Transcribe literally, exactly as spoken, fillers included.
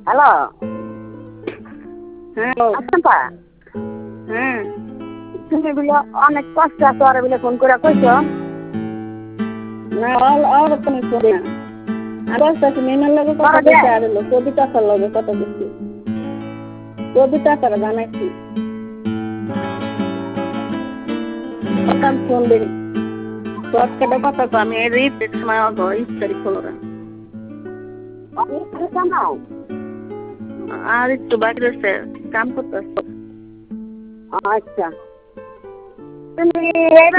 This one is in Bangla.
হ্যালো হ্যাঁ আচ্ছা হ্যাঁ তুমি বলে অনেক কষ্ট আছে ওরা বলে ফোন করে কইছ না আর কোনো ফোন না আর বলতেছি মেমের লগে কথা বলতে আর হলো কবিতা তার লগে কথা বলছি কবিতা তার জানাইছি কথা ফোন দিন তোর কেটে কথা তো আমি এই রিট সময় আগে ইস্তারি খোলা আর একটু বাকি রয়েছে কাম করতেছে আচ্ছা তুমি